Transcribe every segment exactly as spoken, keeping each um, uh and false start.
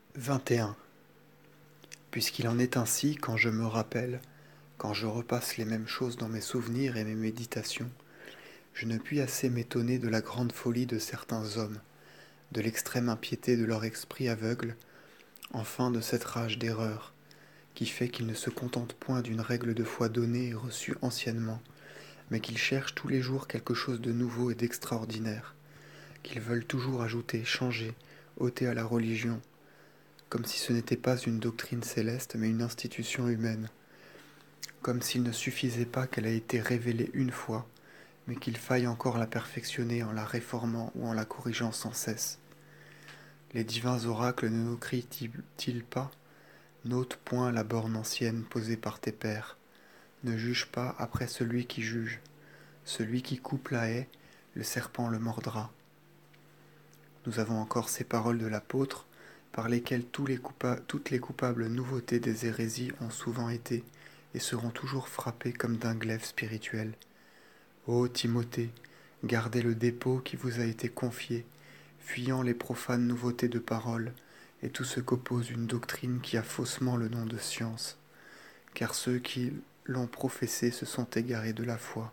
vingt et un. Puisqu'il en est ainsi quand je me rappelle, quand je repasse les mêmes choses dans mes souvenirs et mes méditations, je ne puis assez m'étonner de la grande folie de certains hommes, de l'extrême impiété de leur esprit aveugle, enfin de cette rage d'erreur, qui fait qu'ils ne se contentent point d'une règle de foi donnée et reçue anciennement, mais qu'ils cherchent tous les jours quelque chose de nouveau et d'extraordinaire, qu'ils veulent toujours ajouter, changer, ôter à la religion, comme si ce n'était pas une doctrine céleste, mais une institution humaine, comme s'il ne suffisait pas qu'elle ait été révélée une fois, mais qu'il faille encore la perfectionner en la réformant ou en la corrigeant sans cesse. Les divins oracles ne nous crient-ils pas: n'ôte point la borne ancienne posée par tes pères, ne juge pas après celui qui juge, celui qui coupe la haie, le serpent le mordra. Nous avons encore ces paroles de l'apôtre, par lesquelles tous les coupa- toutes les coupables nouveautés des hérésies ont souvent été et seront toujours frappées comme d'un glaive spirituel. Ô Timothée, gardez le dépôt qui vous a été confié, fuyant les profanes nouveautés de parole et tout ce qu'oppose une doctrine qui a faussement le nom de science, car ceux qui l'ont professé se sont égarés de la foi.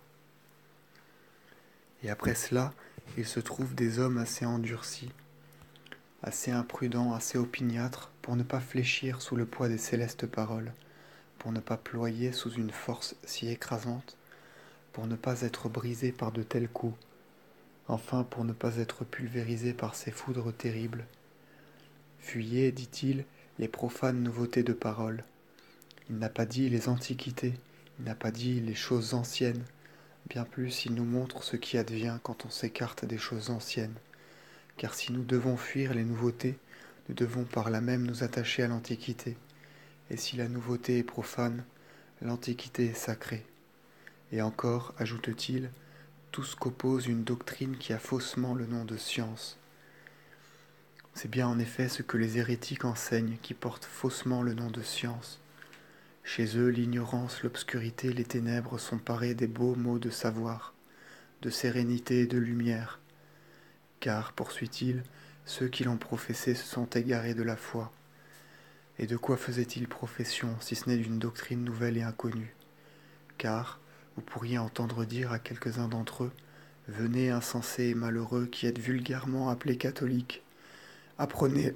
Et après cela, il se trouve des hommes assez endurcis, assez imprudents, assez opiniâtres, pour ne pas fléchir sous le poids des célestes paroles, pour ne pas ployer sous une force si écrasante, pour ne pas être brisés par de tels coups, enfin pour ne pas être pulvérisés par ces foudres terribles. Fuyez, dit-il, les profanes nouveautés de parole. Il n'a pas dit les antiquités, il n'a pas dit les choses anciennes, bien plus il nous montre ce qui advient quand on s'écarte des choses anciennes. Car si nous devons fuir les nouveautés, nous devons par là même nous attacher à l'Antiquité. Et si la nouveauté est profane, l'Antiquité est sacrée. Et encore, ajoute-t-il, tout ce qu'oppose une doctrine qui a faussement le nom de science. C'est bien en effet ce que les hérétiques enseignent qui portent faussement le nom de science. Chez eux, l'ignorance, l'obscurité, les ténèbres sont parés des beaux mots de savoir, de sérénité et de lumière. Car, poursuit-il, ceux qui l'ont professé se sont égarés de la foi. Et de quoi faisaient-ils profession, si ce n'est d'une doctrine nouvelle et inconnue? Car, vous pourriez entendre dire à quelques-uns d'entre eux: « Venez, insensés et malheureux, qui êtes vulgairement appelés catholiques, apprenez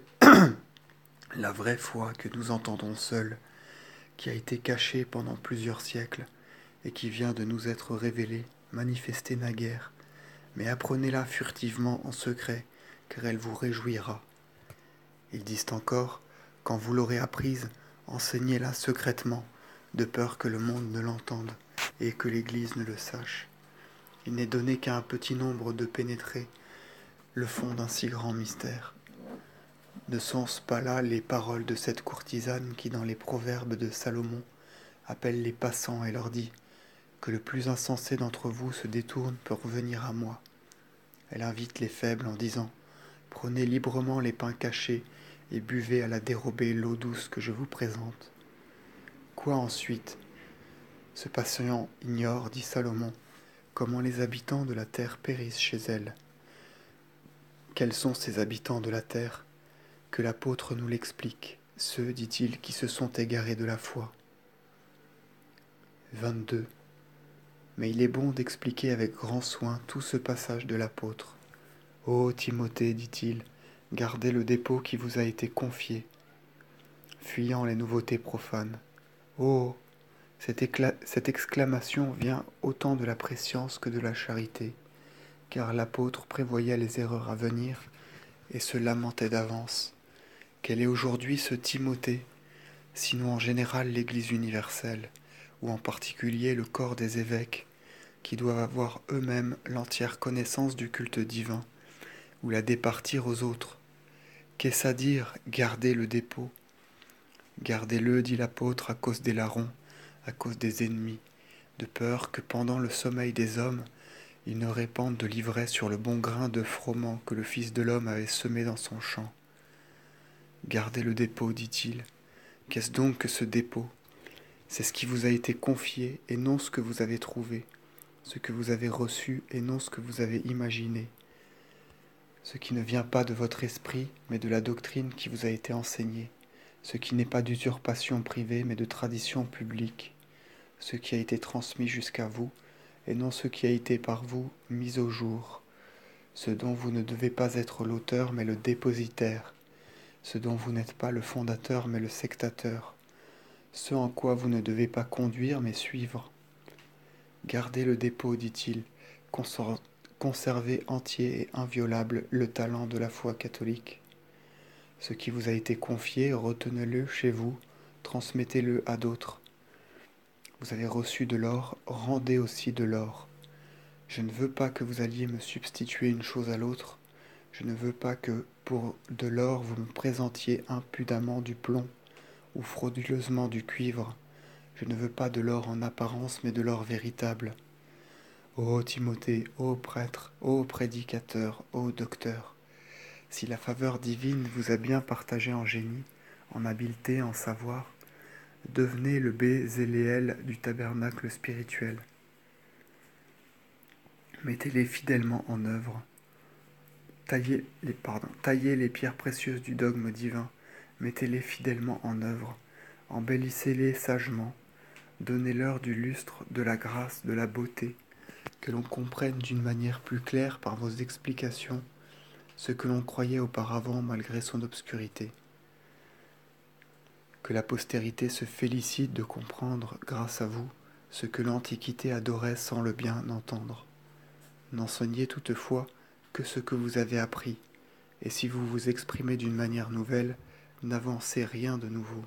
la vraie foi que nous entendons seuls, qui a été cachée pendant plusieurs siècles, et qui vient de nous être révélée, manifestée naguère, mais apprenez-la furtivement en secret, car elle vous réjouira. » Ils disent encore: « Quand vous l'aurez apprise, enseignez-la secrètement, de peur que le monde ne l'entende, et que l'Église ne le sache. Il n'est donné qu'à un petit nombre de pénétrer le fond d'un si grand mystère. » Ne sont-ce pas là les paroles de cette courtisane qui, dans les proverbes de Salomon, appelle les passants et leur dit: « Que le plus insensé d'entre vous se détourne pour venir à moi. » Elle invite les faibles en disant: « Prenez librement les pains cachés et buvez à la dérobée l'eau douce que je vous présente. » Quoi ensuite? Ce patient ignore, dit Salomon, comment les habitants de la terre périssent chez elle. Quels sont ces habitants de la terre? Que l'apôtre nous l'explique, ceux, dit-il, qui se sont égarés de la foi. vingt-deux. Mais il est bon d'expliquer avec grand soin tout ce passage de l'apôtre. Ô Timothée, dit-il, gardez le dépôt qui vous a été confié, fuyant les nouveautés profanes. Oh, cette, écla- cette exclamation vient autant de la prescience que de la charité, car l'apôtre prévoyait les erreurs à venir et se lamentait d'avance. Quel est aujourd'hui ce Timothée, sinon en général l'Église universelle, ou en particulier le corps des évêques, qui doivent avoir eux-mêmes l'entière connaissance du culte divin, ou la départir aux autres? Qu'est-ce à dire, gardez le dépôt? Gardez-le, dit l'apôtre, à cause des larrons, à cause des ennemis, de peur que pendant le sommeil des hommes, ils ne répandent de l'ivresse sur le bon grain de froment que le Fils de l'homme avait semé dans son champ. Gardez le dépôt, dit-il. Qu'est-ce donc que ce dépôt? C'est ce qui vous a été confié et non ce que vous avez trouvé, ce que vous avez reçu et non ce que vous avez imaginé. ce qui ne vient pas de votre esprit, mais de la doctrine qui vous a été enseignée, ce qui n'est pas d'usurpation privée, mais de tradition publique, ce qui a été transmis jusqu'à vous, et non ce qui a été par vous mis au jour, ce dont vous ne devez pas être l'auteur, mais le dépositaire, ce dont vous n'êtes pas le fondateur, mais le sectateur, ce en quoi vous ne devez pas conduire, mais suivre. Gardez le dépôt, dit-il, conservez entier et inviolable le talent de la foi catholique. Ce qui vous a été confié, retenez-le chez vous, transmettez-le à d'autres. Vous avez reçu de l'or, rendez aussi de l'or. Je ne veux pas que vous alliez me substituer une chose à l'autre. Je ne veux pas que, pour de l'or, vous me présentiez impudemment du plomb ou frauduleusement du cuivre. Je ne veux pas de l'or en apparence, mais de l'or véritable. Ô Timothée, ô prêtre, ô prédicateur, ô docteur, si la faveur divine vous a bien partagé en génie, en habileté, en savoir, devenez le Bézéléel du tabernacle spirituel. Mettez-les fidèlement en œuvre. Taillez les, pardon, taillez les pierres précieuses du dogme divin. Mettez-les fidèlement en œuvre. Embellissez-les sagement. Donnez-leur du lustre, de la grâce, de la beauté, que l'on comprenne d'une manière plus claire par vos explications ce que l'on croyait auparavant malgré son obscurité. Que la postérité se félicite de comprendre, grâce à vous, ce que l'Antiquité adorait sans le bien entendre. N'enseignez toutefois que ce que vous avez appris, et si vous vous exprimez d'une manière nouvelle, n'avancez rien de nouveau.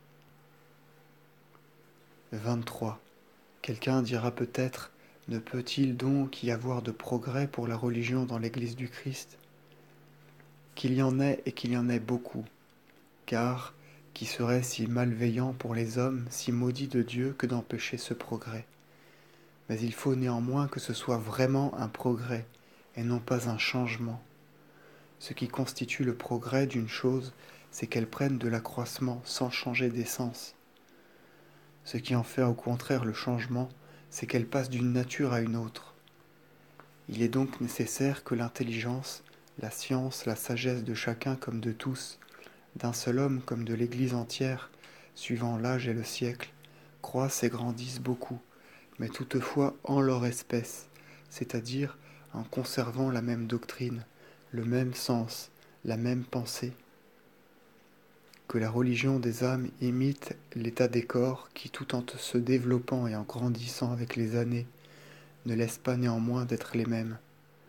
vingt-trois. Quelqu'un dira peut-être, ne peut-il donc y avoir de progrès pour la religion dans l'Église du Christ ? Qu'il y en ait et qu'il y en ait beaucoup, car qui serait si malveillant pour les hommes, si maudit de Dieu que d'empêcher ce progrès ? Mais il faut néanmoins que ce soit vraiment un progrès, et non pas un changement. Ce qui constitue le progrès d'une chose, c'est qu'elle prenne de l'accroissement sans changer d'essence. Ce qui en fait au contraire le changement, c'est qu'elle passe d'une nature à une autre. Il est donc nécessaire que l'intelligence, la science, la sagesse de chacun comme de tous, d'un seul homme comme de l'Église entière, suivant l'âge et le siècle, croissent et grandissent beaucoup, mais toutefois en leur espèce, c'est-à-dire en conservant la même doctrine, le même sens, la même pensée. Que la religion des âmes imite l'état des corps qui, tout en se développant et en grandissant avec les années, ne laissent pas néanmoins d'être les mêmes.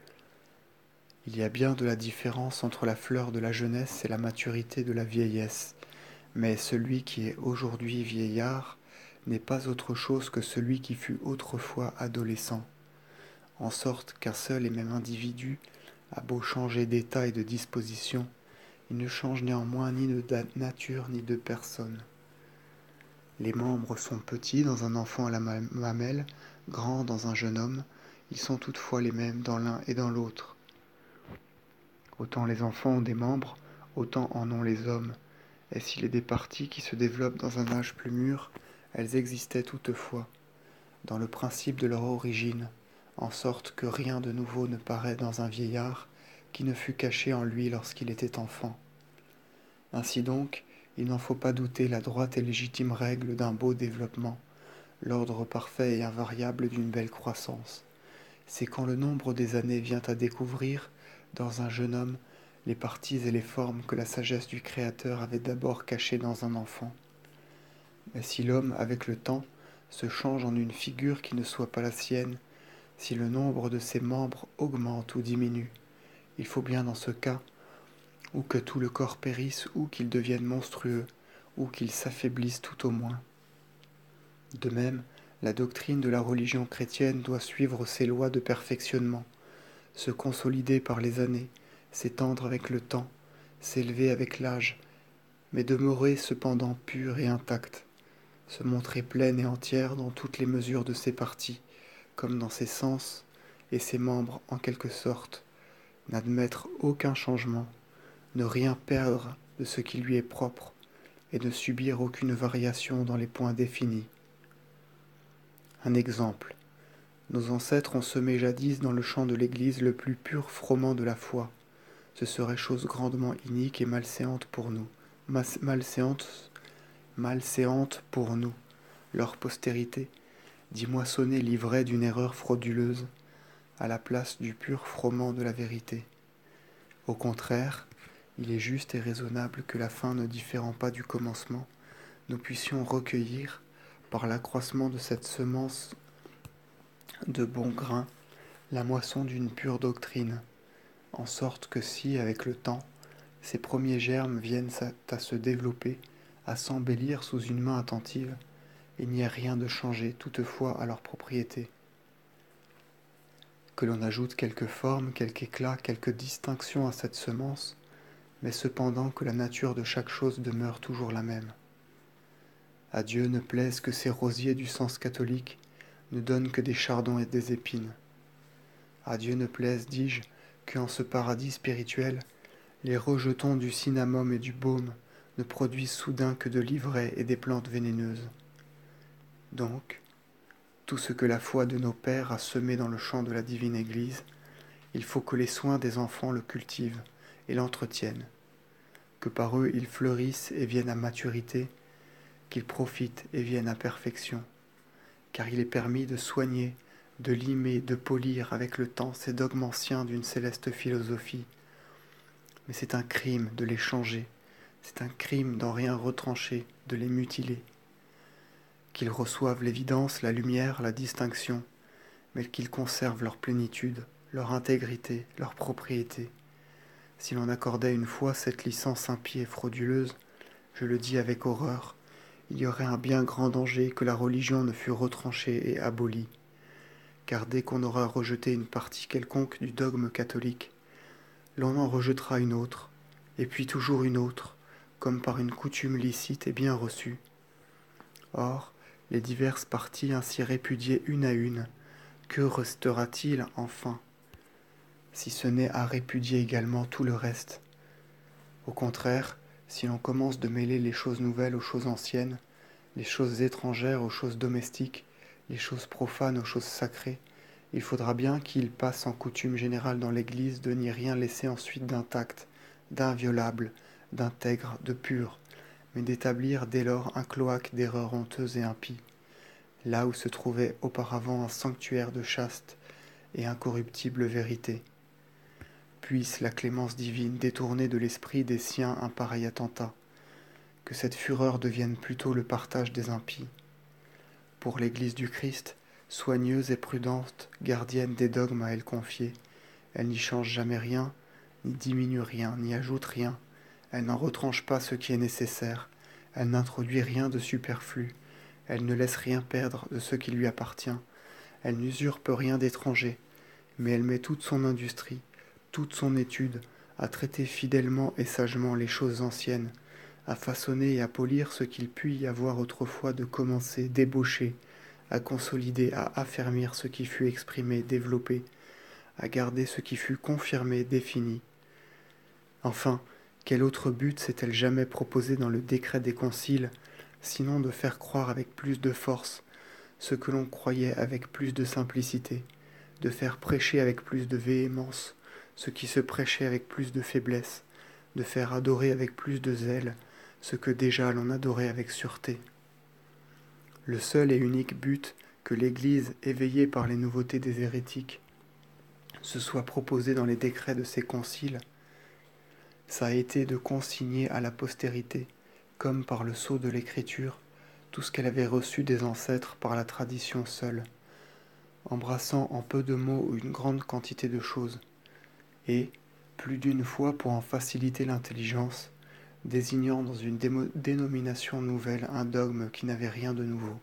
Il y a bien de la différence entre la fleur de la jeunesse et la maturité de la vieillesse, mais celui qui est aujourd'hui vieillard n'est pas autre chose que celui qui fut autrefois adolescent, en sorte qu'un seul et même individu a beau changer d'état et de disposition, il ne change néanmoins ni de nature ni de personne. Les membres sont petits dans un enfant à la mamelle, grands dans un jeune homme, ils sont toutefois les mêmes dans l'un et dans l'autre. Autant les enfants ont des membres, autant en ont les hommes, et s'il est des parties qui se développent dans un âge plus mûr, elles existaient toutefois, dans le principe de leur origine, en sorte que rien de nouveau ne paraît dans un vieillard qui ne fut caché en lui lorsqu'il était enfant. Ainsi donc, il n'en faut pas douter la droite et légitime règle d'un beau développement, l'ordre parfait et invariable d'une belle croissance. C'est quand le nombre des années vient à découvrir, dans un jeune homme, les parties et les formes que la sagesse du Créateur avait d'abord cachées dans un enfant. Mais si l'homme, avec le temps, se change en une figure qui ne soit pas la sienne, si le nombre de ses membres augmente ou diminue, il faut bien dans ce cas, ou que tout le corps périsse, ou qu'il devienne monstrueux, ou qu'il s'affaiblisse tout au moins. De même, la doctrine de la religion chrétienne doit suivre ses lois de perfectionnement, se consolider par les années, s'étendre avec le temps, s'élever avec l'âge, mais demeurer cependant pure et intacte, se montrer pleine et entière dans toutes les mesures de ses parties, comme dans ses sens et ses membres en quelque sorte, n'admettre aucun changement, ne rien perdre de ce qui lui est propre, et ne subir aucune variation dans les points définis. Un exemple. Nos ancêtres ont semé jadis dans le champ de l'Église le plus pur froment de la foi. ce serait chose grandement inique et malséante pour nous, Mas- malséante, malséante pour nous, leur postérité, d'y moissonner l'ivraie d'une erreur frauduleuse, à la place du pur froment de la vérité. Au contraire, il est juste et raisonnable que la fin ne différant pas du commencement, nous puissions recueillir, par l'accroissement de cette semence de bon grain, la moisson d'une pure doctrine, en sorte que si, avec le temps, ces premiers germes viennent à se développer, à s'embellir sous une main attentive, il n'y a rien de changé toutefois à leur propriété. Que l'on ajoute quelque forme, quelque éclat, quelque distinction à cette semence, mais cependant que la nature de chaque chose demeure toujours la même. À Dieu ne plaise que ces rosiers du sens catholique ne donnent que des chardons et des épines. À Dieu ne plaise, dis-je, qu'en ce paradis spirituel, les rejetons du cinnamome et du baume ne produisent soudain que de l'ivraie et des plantes vénéneuses. Donc, tout ce que la foi de nos pères a semé dans le champ de la divine Église, il faut que les soins des enfants le cultivent et l'entretiennent, que par eux ils fleurissent et viennent à maturité, qu'ils profitent et viennent à perfection, car il est permis de soigner, de limer, de polir avec le temps ces dogmes anciens d'une céleste philosophie. Mais c'est un crime de les changer, c'est un crime d'en rien retrancher, de les mutiler. Qu'ils reçoivent l'évidence, la lumière, la distinction, mais qu'ils conservent leur plénitude, leur intégrité, leur propriété. Si l'on accordait une fois cette licence impie et frauduleuse, je le dis avec horreur, il y aurait un bien grand danger que la religion ne fût retranchée et abolie, car dès qu'on aura rejeté une partie quelconque du dogme catholique, l'on en rejettera une autre, et puis toujours une autre, comme par une coutume licite et bien reçue. Or, les diverses parties ainsi répudiées une à une, que restera-t-il enfin, si ce n'est à répudier également tout le reste? Au contraire, si l'on commence de mêler les choses nouvelles aux choses anciennes, les choses étrangères aux choses domestiques, les choses profanes aux choses sacrées, il faudra bien qu'il passe en coutume générale dans l'Église de n'y rien laisser ensuite d'intact, d'inviolable, d'intègre, de pur, mais d'établir dès lors un cloaque d'erreurs honteuses et impies, là où se trouvait auparavant un sanctuaire de chaste et incorruptible vérité. Puisse la clémence divine détourner de l'esprit des siens un pareil attentat, que cette fureur devienne plutôt le partage des impies. Pour l'Église du Christ, soigneuse et prudente, gardienne des dogmes à elle confiés, elle n'y change jamais rien, ni diminue rien, ni ajoute rien, elle n'en retranche pas ce qui est nécessaire, elle n'introduit rien de superflu, elle ne laisse rien perdre de ce qui lui appartient, elle n'usurpe rien d'étranger, mais elle met toute son industrie, toute son étude, à traiter fidèlement et sagement les choses anciennes, à façonner et à polir ce qu'il put y avoir autrefois de commencé, d'ébauché, à consolider, à affermir ce qui fut exprimé, développé, à garder ce qui fut confirmé, défini. Enfin, quel autre but s'est-elle jamais proposé dans le décret des conciles, sinon de faire croire avec plus de force ce que l'on croyait avec plus de simplicité, de faire prêcher avec plus de véhémence ce qui se prêchait avec plus de faiblesse, de faire adorer avec plus de zèle ce que déjà l'on adorait avec sûreté. Le seul et unique but que l'Église, éveillée par les nouveautés des hérétiques, se soit proposé dans les décrets de ses conciles, ça a été de consigner à la postérité, comme par le sceau de l'Écriture, tout ce qu'elle avait reçu des ancêtres par la tradition seule, embrassant en peu de mots une grande quantité de choses, et, plus d'une fois pour en faciliter l'intelligence, désignant dans une démo- dénomination nouvelle un dogme qui n'avait rien de nouveau.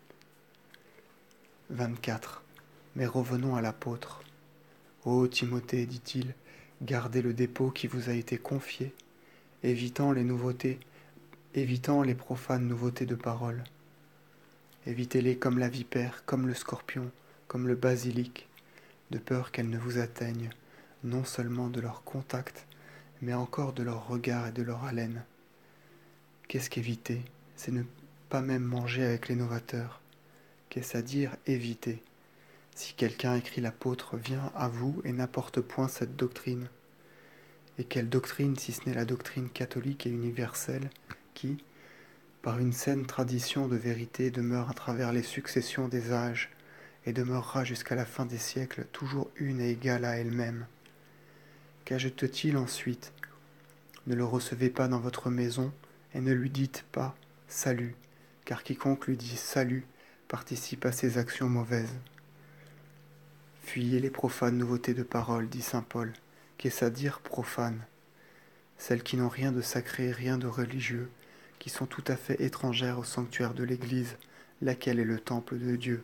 vingt-quatre. Mais revenons à l'apôtre. Ô Timothée, dit-il, gardez le dépôt qui vous a été confié, évitant les nouveautés, évitant les profanes nouveautés de parole. Évitez-les comme la vipère, comme le scorpion, comme le basilic, de peur qu'elles ne vous atteignent, non seulement de leur contact, mais encore de leur regard et de leur haleine. Qu'est-ce qu'éviter? C'est ne pas même manger avec les novateurs. Qu'est-ce à dire éviter? Si quelqu'un écrit l'apôtre vient à vous et n'apporte point cette doctrine, Et quelle doctrine, si ce n'est la doctrine catholique et universelle, qui, par une saine tradition de vérité, demeure à travers les successions des âges, et demeurera jusqu'à la fin des siècles toujours une et égale à elle-même. Qu'ajoute-t-il ensuite ? Ne le recevez pas dans votre maison, et ne lui dites pas « salut », car quiconque lui dit « salut » participe à ses actions mauvaises. Fuyez les profanes nouveautés de parole, dit saint Paul. Qu'est-ce à dire profane ? Celles qui n'ont rien de sacré, rien de religieux, qui sont tout à fait étrangères au sanctuaire de l'Église, laquelle est le temple de Dieu.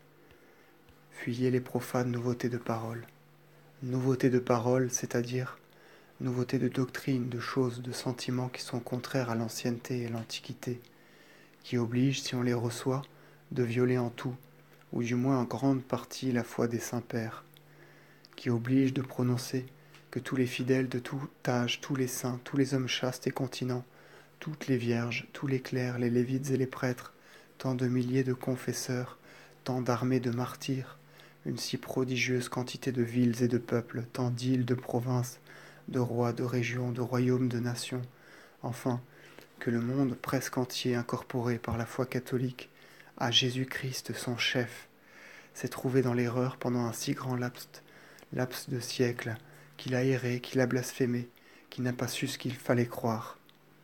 Fuyez les profanes nouveautés de parole. Nouveautés de parole, c'est-à-dire nouveautés de doctrine, de choses, de sentiments qui sont contraires à l'ancienneté et l'antiquité, qui obligent, si on les reçoit, de violer en tout, ou du moins en grande partie, la foi des saints-pères, qui obligent de prononcer que tous les fidèles de tout âge, tous les saints, tous les hommes chastes et continents, toutes les vierges, tous les clercs, les lévites et les prêtres, tant de milliers de confesseurs, tant d'armées de martyrs, une si prodigieuse quantité de villes et de peuples, tant d'îles, de provinces, de rois, de régions, de royaumes, de nations, enfin, que le monde presque entier, incorporé par la foi catholique à Jésus-Christ son chef, s'est trouvé dans l'erreur pendant un si grand laps, laps de siècles, qu'il a erré, qu'il a blasphémé, qu'il n'a pas su ce qu'il fallait croire.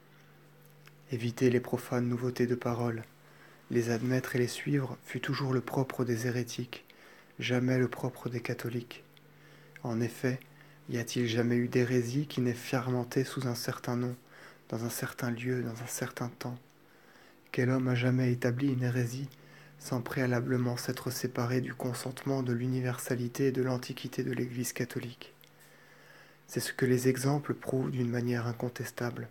Évitez les profanes nouveautés de parole. Les admettre et les suivre fut toujours le propre des hérétiques, jamais le propre des catholiques. En effet, y a-t-il jamais eu d'hérésie qui n'ait fermenté sous un certain nom, dans un certain lieu, dans un certain temps ? Quel homme a jamais établi une hérésie sans préalablement s'être séparé du consentement de l'universalité et de l'antiquité de l'Église catholique ? C'est ce que les exemples prouvent d'une manière incontestable.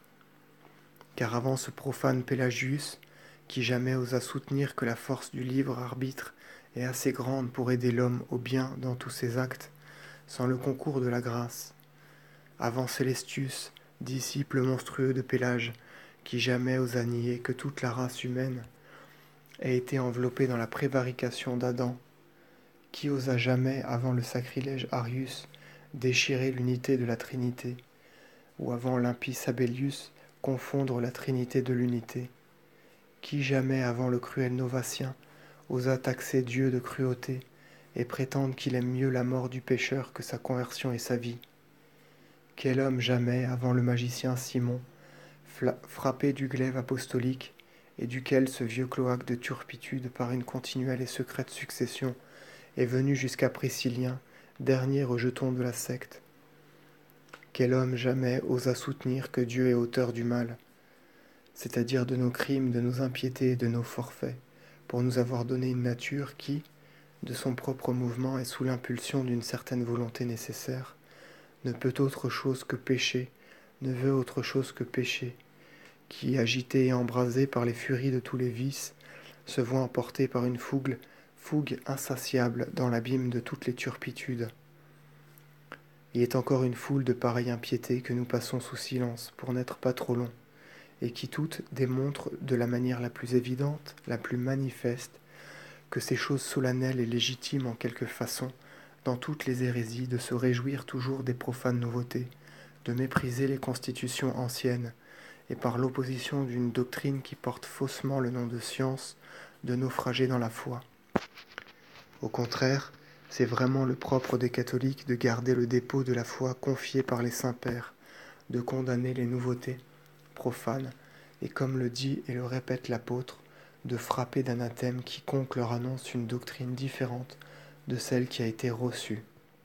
Car avant ce profane Pélagius, qui jamais osa soutenir que la force du libre arbitre est assez grande pour aider l'homme au bien dans tous ses actes, sans le concours de la grâce, avant Célestius, disciple monstrueux de Pélage, qui jamais osa nier que toute la race humaine ait été enveloppée dans la prévarication d'Adam, qui osa jamais, avant le sacrilège Arius, déchirer l'unité de la Trinité, ou avant l'impie Sabellius, confondre la Trinité de l'unité, qui jamais, avant le cruel Novatien, osa taxer Dieu de cruauté et prétendre qu'il aime mieux la mort du pécheur que sa conversion et sa vie. Quel homme jamais, avant le magicien Simon, frappé du glaive apostolique, et duquel ce vieux cloaque de turpitude par une continuelle et secrète succession est venu jusqu'à Priscillien, dernier rejeton de la secte. Quel homme jamais osa soutenir que Dieu est auteur du mal, c'est-à-dire de nos crimes, de nos impiétés et de nos forfaits, pour nous avoir donné une nature qui, de son propre mouvement et sous l'impulsion d'une certaine volonté nécessaire, ne peut autre chose que pécher, ne veut autre chose que pécher, qui, agité et embrasé par les furies de tous les vices, se voit emporté par une fougue, fougue insatiable dans l'abîme de toutes les turpitudes. Il est encore une foule de pareilles impiétés que nous passons sous silence pour n'être pas trop longs, et qui toutes démontrent de la manière la plus évidente, la plus manifeste, que ces choses solennelles et légitimes en quelque façon, dans toutes les hérésies, de se réjouir toujours des profanes nouveautés, de mépriser les constitutions anciennes, et par l'opposition d'une doctrine qui porte faussement le nom de science, de naufrager dans la foi. Au contraire, c'est vraiment le propre des catholiques de garder le dépôt de la foi confié par les saints-pères, de condamner les nouveautés profanes, et comme le dit et le répète l'apôtre, de frapper d'anathème quiconque leur annonce une doctrine différente de celle qui a été reçue.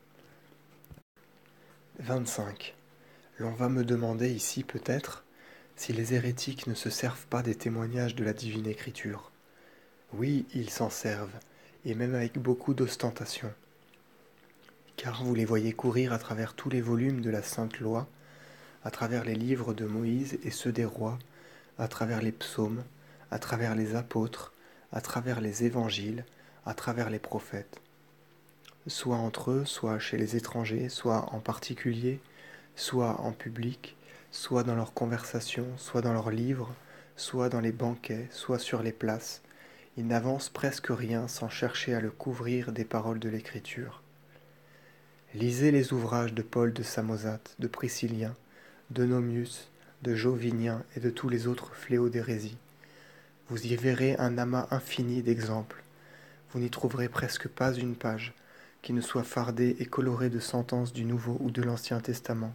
vingt-cinq. L'on va me demander ici peut-être si les hérétiques ne se servent pas des témoignages de la divine écriture. Oui, ils s'en servent, et même avec beaucoup d'ostentation. Car vous les voyez courir à travers tous les volumes de la Sainte Loi, à travers les livres de Moïse et ceux des rois, à travers les psaumes, à travers les apôtres, à travers les évangiles, à travers les prophètes. Soit entre eux, soit chez les étrangers, soit en particulier, soit en public, soit dans leurs conversations, soit dans leurs livres, soit dans les banquets, soit sur les places. Ils n'avancent presque rien sans chercher à le couvrir des paroles de l'Écriture. Lisez les ouvrages de Paul de Samosate, de Priscillien, de Nomius, de Jovinien et de tous les autres fléaux d'hérésie. Vous y verrez un amas infini d'exemples. Vous n'y trouverez presque pas une page qui ne soit fardée et colorée de sentences du Nouveau ou de l'Ancien Testament.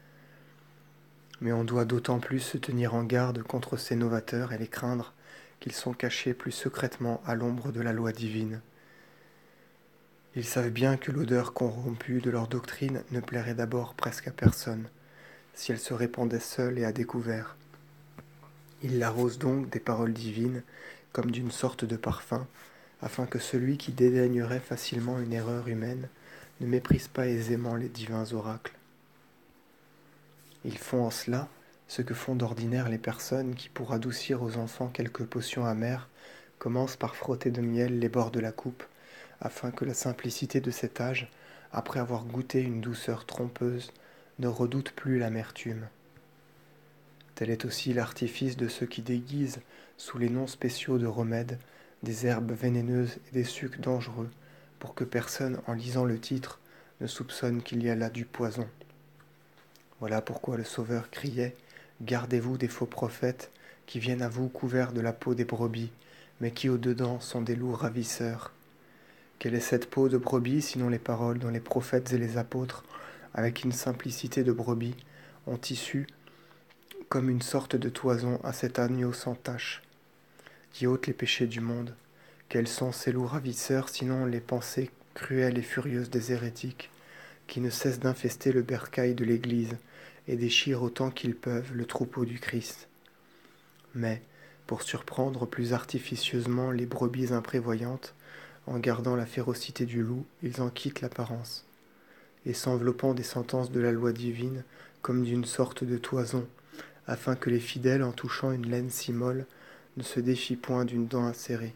Mais on doit d'autant plus se tenir en garde contre ces novateurs et les craindre qu'ils sont cachés plus secrètement à l'ombre de la loi divine. Ils savent bien que l'odeur corrompue de leur doctrine ne plairait d'abord presque à personne, si elle se répandait seule et à découvert. Ils l'arrosent donc des paroles divines comme d'une sorte de parfum, afin que celui qui dédaignerait facilement une erreur humaine ne méprise pas aisément les divins oracles. Ils font en cela ce que font d'ordinaire les personnes qui, pour adoucir aux enfants quelques potions amères, commencent par frotter de miel les bords de la coupe, afin que la simplicité de cet âge, après avoir goûté une douceur trompeuse, ne redoute plus l'amertume. Tel est aussi l'artifice de ceux qui déguisent, sous les noms spéciaux de remèdes, des herbes vénéneuses et des sucs dangereux, pour que personne, en lisant le titre, ne soupçonne qu'il y a là du poison. Voilà pourquoi le Sauveur criait « Gardez-vous des faux prophètes qui viennent à vous couverts de la peau des brebis, mais qui au-dedans sont des loups ravisseurs. » Quelle est cette peau de brebis, sinon les paroles dont les prophètes et les apôtres, avec une simplicité de brebis, ont tissu comme une sorte de toison à cet agneau sans tache, qui ôte les péchés du monde. Quels sont ces loups ravisseurs, sinon les pensées cruelles et furieuses des hérétiques, qui ne cessent d'infester le bercail de l'Église et déchirent autant qu'ils peuvent le troupeau du Christ. Mais, pour surprendre plus artificieusement les brebis imprévoyantes, en gardant la férocité du loup, ils en quittent l'apparence, et s'enveloppant des sentences de la loi divine comme d'une sorte de toison, afin que les fidèles, en touchant une laine si molle, ne se défient point d'une dent acérée.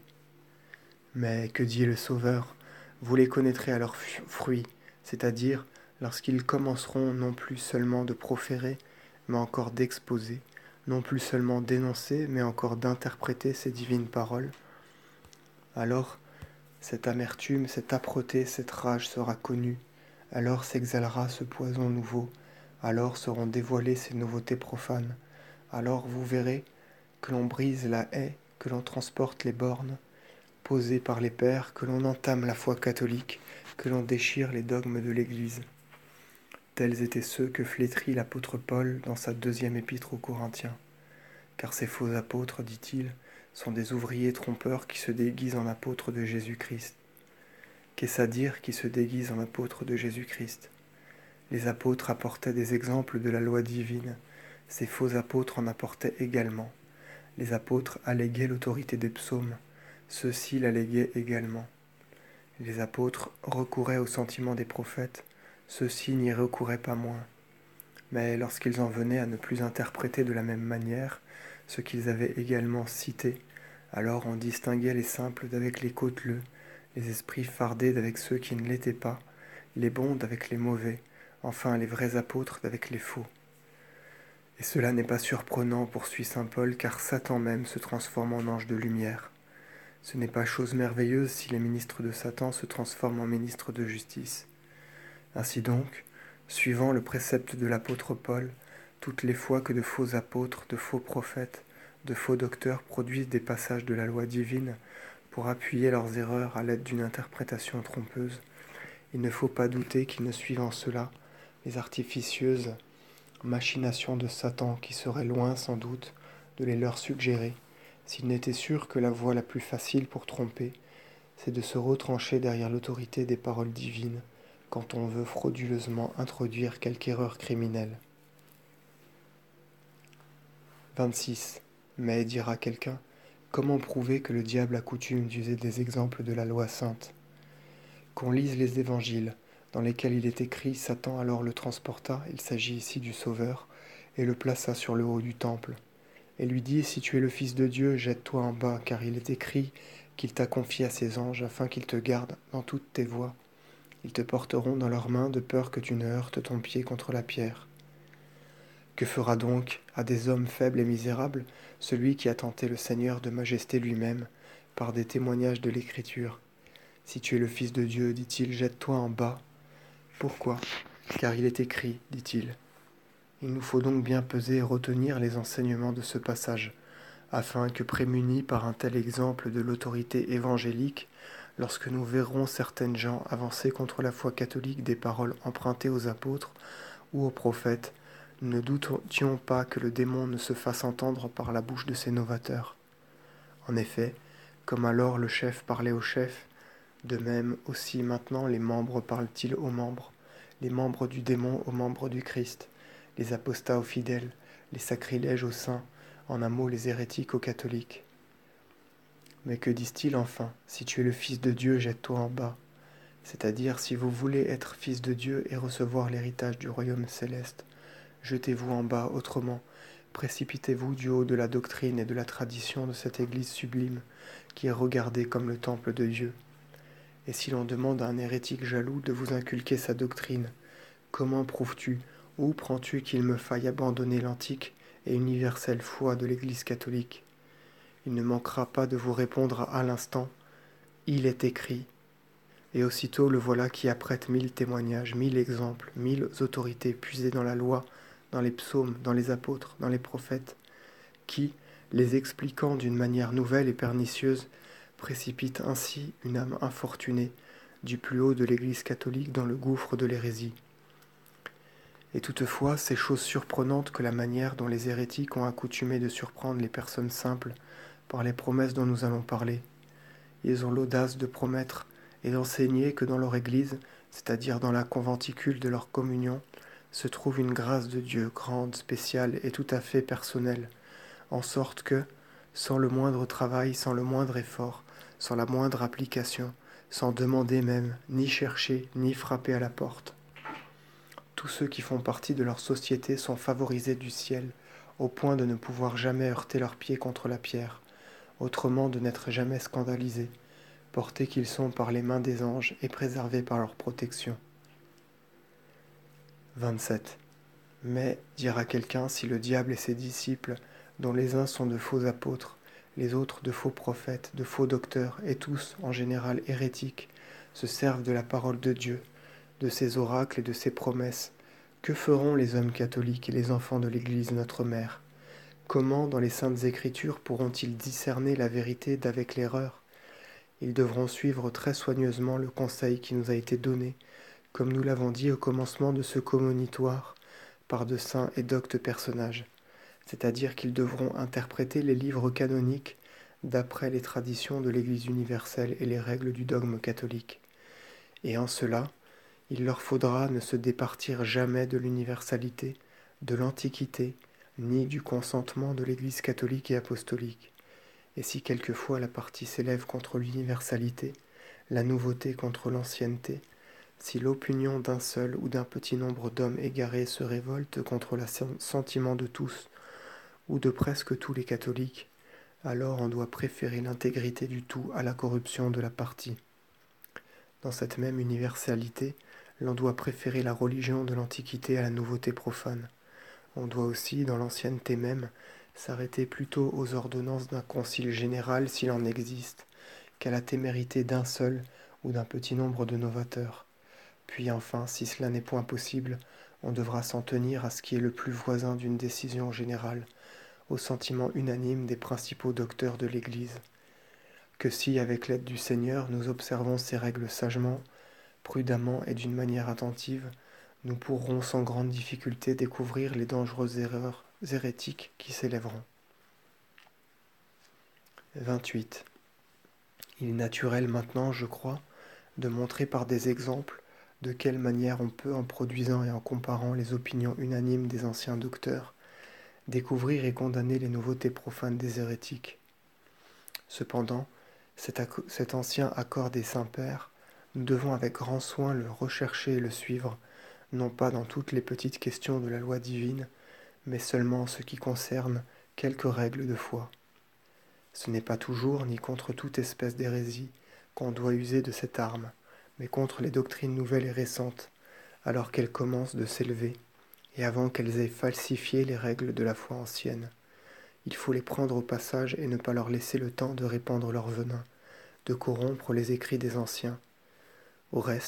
Mais, que dit le Sauveur, vous les connaîtrez à leurs fruits, c'est-à-dire lorsqu'ils commenceront non plus seulement de proférer, mais encore d'exposer, non plus seulement d'énoncer, mais encore d'interpréter ces divines paroles. Alors, cette amertume, cette âpreté, cette rage sera connue, alors s'exhalera ce poison nouveau, alors seront dévoilées ces nouveautés profanes, alors vous verrez que l'on brise la haie, que l'on transporte les bornes, posées par les pères, que l'on entame la foi catholique, que l'on déchire les dogmes de l'Église. Tels étaient ceux que flétrit l'apôtre Paul dans sa deuxième épître aux Corinthiens. Car ces faux apôtres, dit-il, sont des ouvriers trompeurs qui se déguisent en apôtres de Jésus-Christ. Qu'est-ce à dire qui se déguisent en apôtres de Jésus-Christ? Les apôtres apportaient des exemples de la loi divine, ces faux apôtres en apportaient également. Les apôtres alléguaient l'autorité des psaumes, ceux-ci l'alléguaient également. Les apôtres recouraient au sentiment des prophètes, ceux-ci n'y recouraient pas moins. Mais lorsqu'ils en venaient à ne plus interpréter de la même manière ce qu'ils avaient également cité, alors on distinguait les simples d'avec les cauteleux, les esprits fardés d'avec ceux qui ne l'étaient pas, les bons d'avec les mauvais, enfin les vrais apôtres d'avec les faux. Et cela n'est pas surprenant, poursuit saint Paul, car Satan même se transforme en ange de lumière. Ce n'est pas chose merveilleuse si les ministres de Satan se transforment en ministres de justice. Ainsi donc, suivant le précepte de l'apôtre Paul, toutes les fois que de faux apôtres, de faux prophètes, de faux docteurs produisent des passages de la loi divine pour appuyer leurs erreurs à l'aide d'une interprétation trompeuse, il ne faut pas douter qu'ils ne suivent en cela les artificieuses machinations de Satan qui seraient loin sans doute de les leur suggérer, s'il n'était sûr que la voie la plus facile pour tromper, c'est de se retrancher derrière l'autorité des paroles divines quand on veut frauduleusement introduire quelque erreur criminelle. vingt-six. Mais, dira quelqu'un, comment prouver que le diable a coutume d'user des exemples de la loi sainte? Qu'on lise les évangiles, dans lesquels il est écrit « Satan alors le transporta, il s'agit ici du Sauveur, et le plaça sur le haut du temple. Et lui dit, si tu es le Fils de Dieu, jette-toi en bas, car il est écrit qu'il t'a confié à ses anges, afin qu'ils te gardent dans toutes tes voies. Ils te porteront dans leurs mains de peur que tu ne heurtes ton pied contre la pierre. » Que fera donc, à des hommes faibles et misérables, celui qui a tenté le Seigneur de majesté lui-même, par des témoignages de l'Écriture? Si tu es le Fils de Dieu, dit-il, jette-toi en bas, Pourquoi ? Car il est écrit, dit-il. Il nous faut donc bien peser et retenir les enseignements de ce passage, afin que, prémunis par un tel exemple de l'autorité évangélique, lorsque nous verrons certaines gens avancer contre la foi catholique des paroles empruntées aux apôtres ou aux prophètes, nous ne doutions pas que le démon ne se fasse entendre par la bouche de ces novateurs. En effet, comme alors le chef parlait au chef, de même aussi maintenant les membres parlent-ils aux membres, les membres du démon aux membres du Christ, les apostats aux fidèles, les sacrilèges aux saints, en un mot les hérétiques aux catholiques. Mais que disent-ils enfin ? Si tu es le Fils de Dieu, jette-toi en bas. C'est-à-dire, si vous voulez être fils de Dieu et recevoir l'héritage du royaume céleste, jetez-vous en bas autrement, précipitez-vous du haut de la doctrine et de la tradition de cette Église sublime, qui est regardée comme le temple de Dieu. Et si l'on demande à un hérétique jaloux de vous inculquer sa doctrine, comment prouves-tu, où prends-tu qu'il me faille abandonner l'antique et universelle foi de l'Église catholique ? Il ne manquera pas de vous répondre à l'instant « Il est écrit ». Et aussitôt le voilà qui apprête mille témoignages, mille exemples, mille autorités puisées dans la loi, dans les psaumes, dans les apôtres, dans les prophètes, qui, les expliquant d'une manière nouvelle et pernicieuse, précipite ainsi une âme infortunée du plus haut de l'Église catholique dans le gouffre de l'hérésie. Et toutefois, c'est chose surprenante que la manière dont les hérétiques ont accoutumé de surprendre les personnes simples par les promesses dont nous allons parler. Ils ont l'audace de promettre et d'enseigner que dans leur Église, c'est-à-dire dans la conventicule de leur communion, se trouve une grâce de Dieu grande, spéciale et tout à fait personnelle, en sorte que, sans le moindre travail, sans le moindre effort, sans la moindre application, sans demander même, ni chercher, ni frapper à la porte, tous ceux qui font partie de leur société sont favorisés du ciel, au point de ne pouvoir jamais heurter leurs pieds contre la pierre, autrement de n'être jamais scandalisés, portés qu'ils sont par les mains des anges et préservés par leur protection. vingt-sept. Mais, dira quelqu'un, si le diable et ses disciples, dont les uns sont de faux apôtres, les autres de faux prophètes, de faux docteurs, et tous, en général hérétiques, se servent de la parole de Dieu, de ses oracles et de ses promesses, que feront les hommes catholiques et les enfants de l'Église notre mère ? Comment, dans les saintes Écritures, pourront-ils discerner la vérité d'avec l'erreur ? Ils devront suivre très soigneusement le conseil qui nous a été donné, comme nous l'avons dit au commencement de ce commonitoire, par de saints et doctes personnages, c'est-à-dire qu'ils devront interpréter les livres canoniques d'après les traditions de l'Église universelle et les règles du dogme catholique. Et en cela, il leur faudra ne se départir jamais de l'universalité, de l'antiquité, ni du consentement de l'Église catholique et apostolique. Et si quelquefois la partie s'élève contre l'universalité, la nouveauté contre l'ancienneté, si l'opinion d'un seul ou d'un petit nombre d'hommes égarés se révolte contre le sentiment de tous, ou de presque tous les catholiques, alors on doit préférer l'intégrité du tout à la corruption de la partie. Dans cette même universalité, l'on doit préférer la religion de l'Antiquité à la nouveauté profane. On doit aussi, dans l'ancienneté même, s'arrêter plutôt aux ordonnances d'un concile général s'il en existe, qu'à la témérité d'un seul ou d'un petit nombre de novateurs. Puis enfin, si cela n'est point possible, on devra s'en tenir à ce qui est le plus voisin d'une décision générale, au sentiment unanime des principaux docteurs de l'Église. Que si, avec l'aide du Seigneur, nous observons ces règles sagement, prudemment et d'une manière attentive, nous pourrons sans grande difficulté découvrir les dangereuses erreurs hérétiques qui s'élèveront. vingt-huit. Il est naturel maintenant, je crois, de montrer par des exemples de quelle manière on peut, en produisant et en comparant les opinions unanimes des anciens docteurs, découvrir et condamner les nouveautés profanes des hérétiques. Cependant, cet, acc- cet ancien accord des saints-pères, nous devons avec grand soin le rechercher et le suivre, non pas dans toutes les petites questions de la loi divine, mais seulement en ce qui concerne quelques règles de foi. Ce n'est pas toujours, ni contre toute espèce d'hérésie, qu'on doit user de cette arme, mais contre les doctrines nouvelles et récentes, alors qu'elles commencent de s'élever, et avant qu'elles aient falsifié les règles de la foi ancienne. Il faut les prendre au passage et ne pas leur laisser le temps de répandre leur venin, de corrompre les écrits des anciens. Au reste,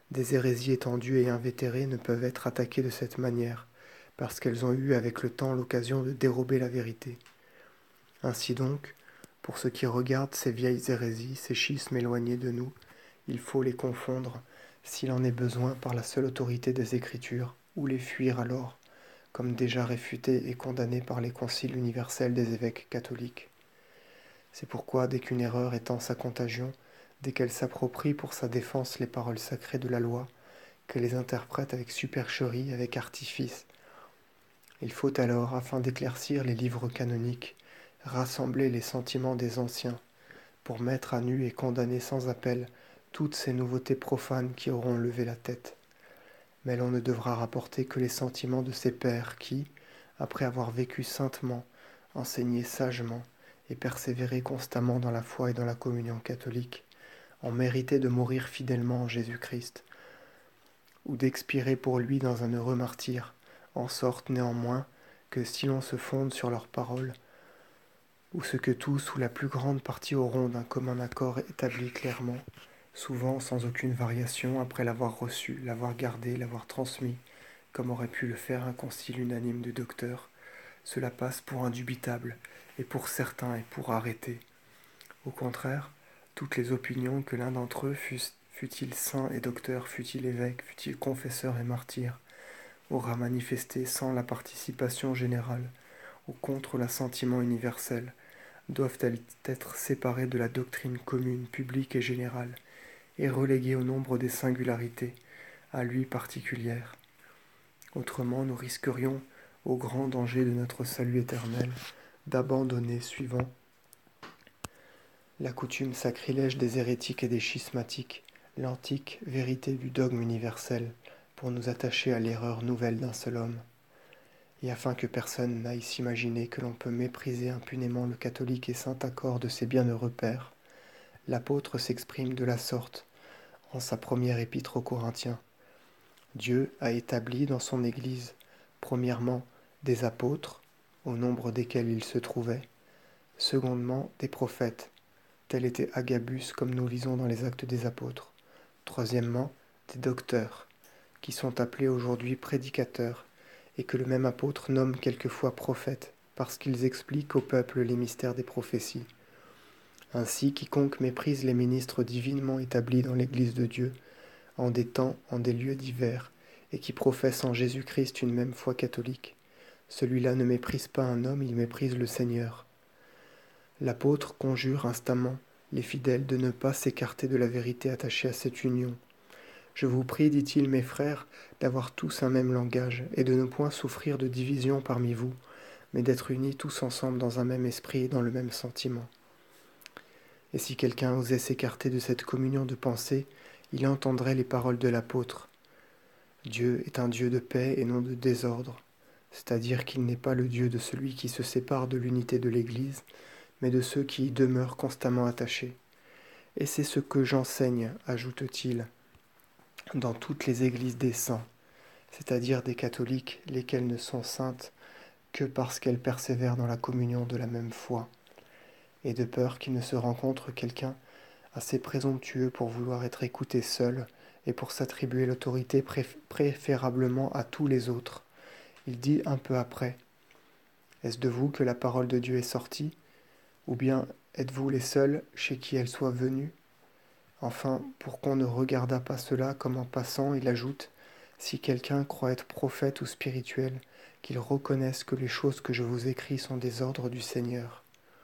Des hérésies étendues et invétérées ne peuvent être attaquées de cette manière, parce qu'elles ont eu avec le temps l'occasion de dérober la vérité. Ainsi donc, pour ce qui regarde ces vieilles hérésies, ces schismes éloignés de nous, il faut les confondre, s'il en est besoin, par la seule autorité des Écritures, ou les fuir alors, comme déjà réfutés et condamnés par les conciles universels des évêques catholiques. C'est pourquoi, dès qu'une erreur étend sa contagion, dès qu'elle s'approprie pour sa défense les paroles sacrées de la loi, qu'elle les interprète avec supercherie, avec artifice, il faut alors, afin d'éclaircir les livres canoniques, rassembler les sentiments des anciens, pour mettre à nu et condamner sans appel toutes ces nouveautés profanes qui auront levé la tête. Mais l'on ne devra rapporter que les sentiments de ces pères qui, après avoir vécu saintement, enseigné sagement et persévéré constamment dans la foi et dans la communion catholique, ont mérité de mourir fidèlement en Jésus-Christ, ou d'expirer pour lui dans un heureux martyre, en sorte néanmoins que si l'on se fonde sur leurs paroles, ou ce que tous ou la plus grande partie auront d'un commun accord établi clairement, souvent sans aucune variation après l'avoir reçu, l'avoir gardé, l'avoir transmis, comme aurait pu le faire un concile unanime de docteurs, cela passe pour indubitable, et pour certain et pour arrêté. Au contraire, toutes les opinions que l'un d'entre eux, fût-il saint et docteur, fût-il évêque, fût-il confesseur et martyr, aura manifesté sans la participation générale ou contre l'assentiment universel, doivent-elles être séparées de la doctrine commune, publique et générale, et reléguées au nombre des singularités, à lui particulières. Autrement, nous risquerions, au grand danger de notre salut éternel, d'abandonner, suivant la coutume sacrilège des hérétiques et des schismatiques, l'antique vérité du dogme universel, pour nous attacher à l'erreur nouvelle d'un seul homme. Et afin que personne n'aille s'imaginer que l'on peut mépriser impunément le catholique et saint accord de ses bienheureux pères, l'apôtre s'exprime de la sorte en sa première épître aux Corinthiens. Dieu a établi dans son Église, premièrement, des apôtres, au nombre desquels il se trouvait, secondement, des prophètes, tel était Agabus comme nous lisons dans les Actes des Apôtres, troisièmement, des docteurs, qui sont appelés aujourd'hui prédicateurs, et que le même apôtre nomme quelquefois prophètes, parce qu'ils expliquent au peuple les mystères des prophéties. Ainsi, quiconque méprise les ministres divinement établis dans l'Église de Dieu, en des temps, en des lieux divers, et qui professe en Jésus-Christ une même foi catholique, celui-là ne méprise pas un homme, il méprise le Seigneur. L'apôtre conjure instamment les fidèles de ne pas s'écarter de la vérité attachée à cette union. Je vous prie, dit-il, mes frères, d'avoir tous un même langage, et de ne point souffrir de division parmi vous, mais d'être unis tous ensemble dans un même esprit et dans le même sentiment. Et si quelqu'un osait s'écarter de cette communion de pensée, il entendrait les paroles de l'apôtre. Dieu est un Dieu de paix et non de désordre, c'est-à-dire qu'il n'est pas le Dieu de celui qui se sépare de l'unité de l'Église, mais de ceux qui y demeurent constamment attachés. Et c'est ce que j'enseigne, ajoute-t-il, dans toutes les églises des saints, c'est-à-dire des catholiques, lesquelles ne sont saintes que parce qu'elles persévèrent dans la communion de la même foi, et de peur qu'il ne se rencontre quelqu'un assez présomptueux pour vouloir être écouté seul et pour s'attribuer l'autorité préf- préférablement à tous les autres. Il dit un peu après, « Est-ce de vous que la parole de Dieu est sortie ? Ou bien êtes-vous les seuls chez qui elle soit venue ? Enfin, pour qu'on ne regardât pas cela comme en passant, il ajoute, si quelqu'un croit être prophète ou spirituel, qu'il reconnaisse que les choses que je vous écris sont des ordres du Seigneur.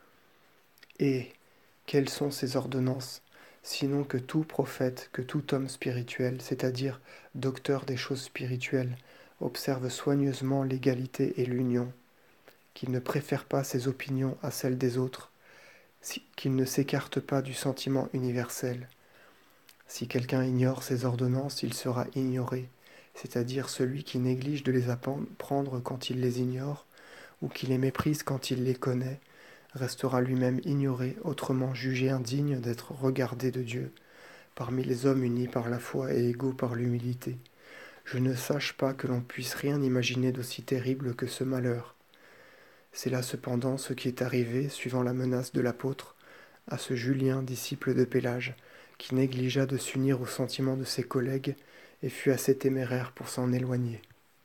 Et quelles sont ces ordonnances, sinon que tout prophète, que tout homme spirituel, c'est-à-dire docteur des choses spirituelles, observe soigneusement l'égalité et l'union, qu'il ne préfère pas ses opinions à celles des autres, qu'il ne s'écarte pas du sentiment universel. Si quelqu'un ignore ces ordonnances, il sera ignoré, c'est-à-dire celui qui néglige de les apprendre quand il les ignore, ou qui les méprise quand il les connaît, restera lui-même ignoré, autrement jugé indigne d'être regardé de Dieu, parmi les hommes unis par la foi et égaux par l'humilité. Je ne sache pas que l'on puisse rien imaginer d'aussi terrible que ce malheur. C'est là cependant ce qui est arrivé, suivant la menace de l'apôtre, à ce Julien, disciple de Pélage, qui négligea de s'unir aux sentiments de ses collègues et fut assez téméraire pour s'en éloigner.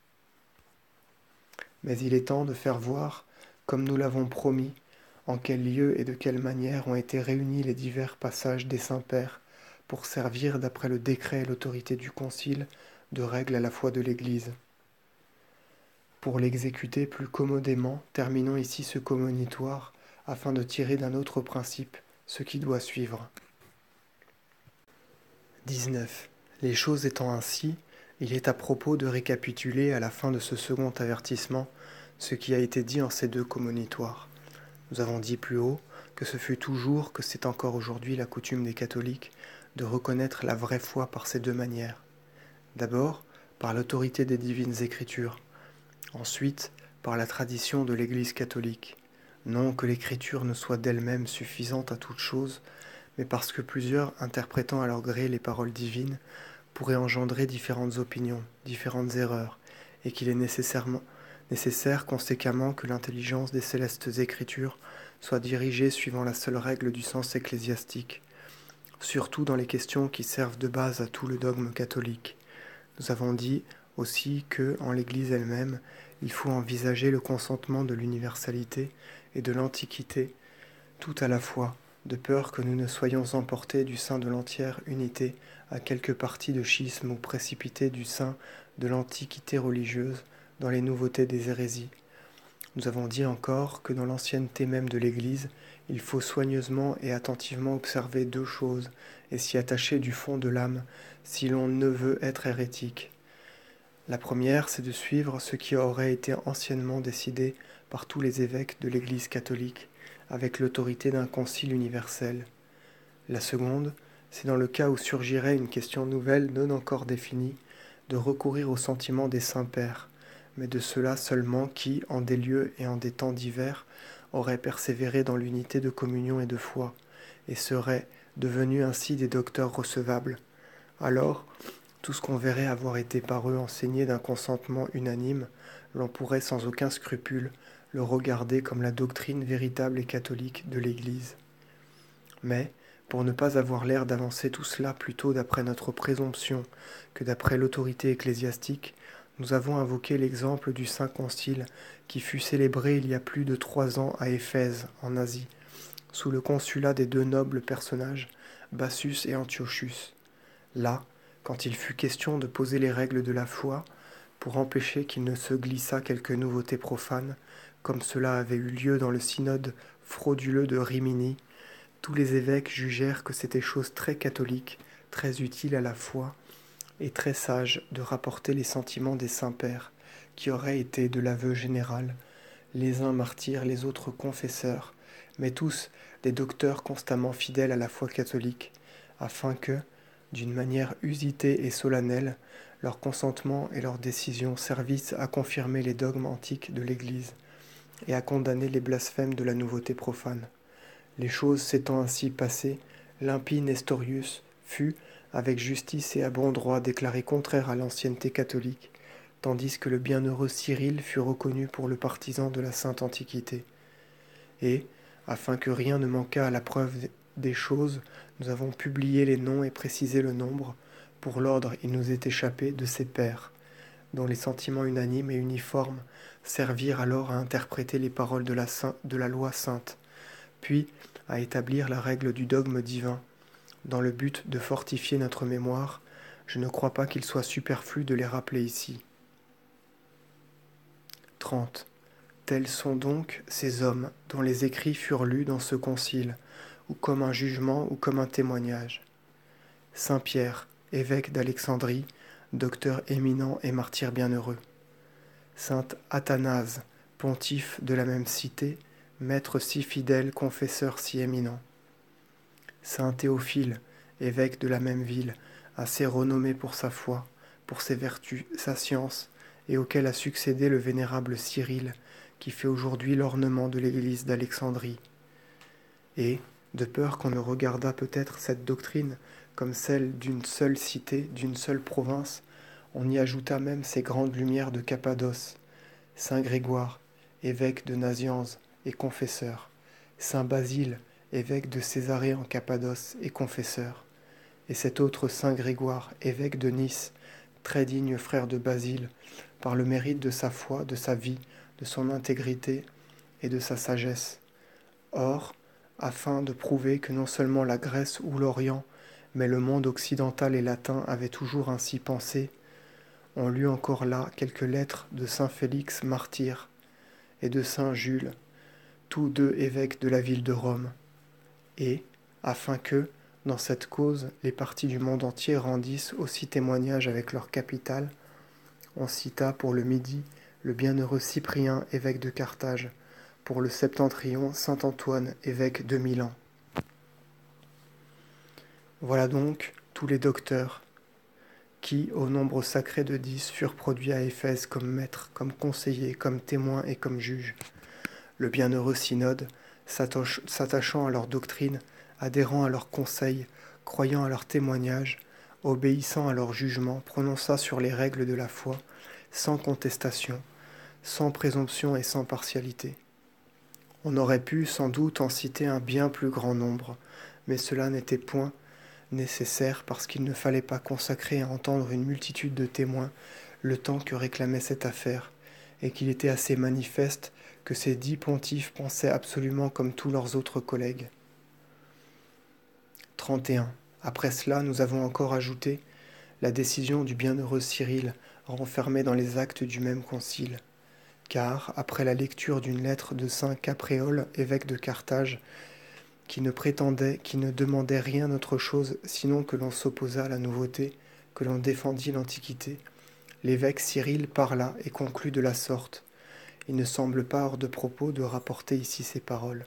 Mais il est temps de faire voir, comme nous l'avons promis, en quel lieu et de quelle manière ont été réunis les divers passages des saints-pères pour servir, d'après le décret et l'autorité du Concile, de règle à la foi de l'Église. Pour l'exécuter plus commodément, terminons ici ce commonitoire afin de tirer d'un autre principe ce qui doit suivre. dix-neuf. Les choses étant ainsi, il est à propos de récapituler à la fin de ce second avertissement ce qui a été dit en ces deux commonitoires. Nous avons dit plus haut que ce fut toujours, que c'est encore aujourd'hui la coutume des catholiques de reconnaître la vraie foi par ces deux manières. D'abord, par l'autorité des divines écritures, ensuite, par la tradition de l'Église catholique. Non que l'écriture ne soit d'elle-même suffisante à toute chose, mais parce que plusieurs, interprétant à leur gré les paroles divines, pourraient engendrer différentes opinions, différentes erreurs, et qu'il est nécessairement nécessaire conséquemment que l'intelligence des célestes écritures soit dirigée suivant la seule règle du sens ecclésiastique, surtout dans les questions qui servent de base à tout le dogme catholique. Nous avons dit aussi que, en l'Église elle-même, il faut envisager le consentement de l'universalité et de l'antiquité, tout à la fois, de peur que nous ne soyons emportés du sein de l'entière unité à quelque partie de schisme ou précipités du sein de l'antiquité religieuse dans les nouveautés des hérésies. Nous avons dit encore que dans l'ancienneté même de l'Église, il faut soigneusement et attentivement observer deux choses et s'y attacher du fond de l'âme si l'on ne veut être hérétique. La première, c'est de suivre ce qui aurait été anciennement décidé par tous les évêques de l'Église catholique, avec l'autorité d'un concile universel. La seconde, c'est dans le cas où surgirait une question nouvelle non encore définie, de recourir au sentiment des saints-pères, mais de ceux-là seulement qui, en des lieux et en des temps divers, auraient persévéré dans l'unité de communion et de foi, et seraient devenus ainsi des docteurs recevables. Alors, tout ce qu'on verrait avoir été par eux enseigné d'un consentement unanime, l'on pourrait sans aucun scrupule le regarder comme la doctrine véritable et catholique de l'Église. Mais, pour ne pas avoir l'air d'avancer tout cela plutôt d'après notre présomption que d'après l'autorité ecclésiastique, nous avons invoqué l'exemple du Saint Concile qui fut célébré il y a plus de trois ans à Éphèse, en Asie, sous le consulat des deux nobles personnages, Bassus et Antiochus. Là, quand il fut question de poser les règles de la foi, pour empêcher qu'il ne se glissât quelque nouveauté profane, comme cela avait eu lieu dans le synode frauduleux de Rimini, tous les évêques jugèrent que c'était chose très catholique, très utile à la foi, et très sage de rapporter les sentiments des saints-pères, qui auraient été de l'aveu général, les uns martyrs, les autres confesseurs, mais tous des docteurs constamment fidèles à la foi catholique, afin que, d'une manière usitée et solennelle, leur consentement et leurs décisions servissent à confirmer les dogmes antiques de l'Église et à condamner les blasphèmes de la nouveauté profane. Les choses s'étant ainsi passées, l'impie Nestorius fut, avec justice et à bon droit, déclaré contraire à l'ancienneté catholique, tandis que le bienheureux Cyril fut reconnu pour le partisan de la sainte antiquité. Et, afin que rien ne manquât à la preuve des choses, nous avons publié les noms et précisé le nombre, pour l'ordre il nous est échappé, de ces pères, dont les sentiments unanimes et uniformes servirent alors à interpréter les paroles de la, saint, de la loi sainte, puis à établir la règle du dogme divin. Dans le but de fortifier notre mémoire, je ne crois pas qu'il soit superflu de les rappeler ici. trente. Tels sont donc ces hommes dont les écrits furent lus dans ce concile, ou comme un jugement ou comme un témoignage. Saint Pierre, évêque d'Alexandrie, docteur éminent et martyr bienheureux. Saint Athanase, pontife de la même cité, maître si fidèle, confesseur si éminent. Saint Théophile, évêque de la même ville, assez renommé pour sa foi, pour ses vertus, sa science, et auquel a succédé le vénérable Cyril, qui fait aujourd'hui l'ornement de l'église d'Alexandrie. Et, de peur qu'on ne regardât peut-être cette doctrine comme celle d'une seule cité, d'une seule province, on y ajouta même ces grandes lumières de Cappadoce, Saint Grégoire, évêque de Nazianze et confesseur, Saint Basile, évêque de Césarée en Cappadoce et confesseur, et cet autre saint Grégoire, évêque de Nice, très digne frère de Basile, par le mérite de sa foi, de sa vie, de son intégrité et de sa sagesse. Or, afin de prouver que non seulement la Grèce ou l'Orient, mais le monde occidental et latin avaient toujours ainsi pensé, on lut encore là quelques lettres de saint Félix martyr et de saint Jules, tous deux évêques de la ville de Rome, et, afin que, dans cette cause, les partis du monde entier rendissent aussi témoignage avec leur capitale, on cita pour le Midi le bienheureux Cyprien, évêque de Carthage, pour le Septentrion saint Antoine, évêque de Milan. Voilà donc tous les docteurs qui, au nombre sacré de dix, furent produits à Éphèse comme maîtres, comme conseillers, comme témoins et comme juges. Le bienheureux synode, s'attachant à leur doctrine, adhérant à leurs conseils, croyant à leurs témoignages, obéissant à leur jugement, prononça sur les règles de la foi, sans contestation, sans présomption et sans partialité. On aurait pu sans doute en citer un bien plus grand nombre, mais cela n'était point nécessaire parce qu'il ne fallait pas consacrer à entendre une multitude de témoins le temps que réclamait cette affaire, et qu'il était assez manifeste que ces dix pontifes pensaient absolument comme tous leurs autres collègues. trente et un. Après cela, nous avons encore ajouté la décision du bienheureux Cyril, renfermée dans les actes du même concile. Car, après la lecture d'une lettre de saint Capréol, évêque de Carthage, qui ne prétendait, qui ne demandait rien autre chose sinon que l'on s'opposât à la nouveauté, que l'on défendît l'Antiquité, l'évêque Cyril parla et conclut de la sorte. Il ne semble pas hors de propos de rapporter ici ces paroles.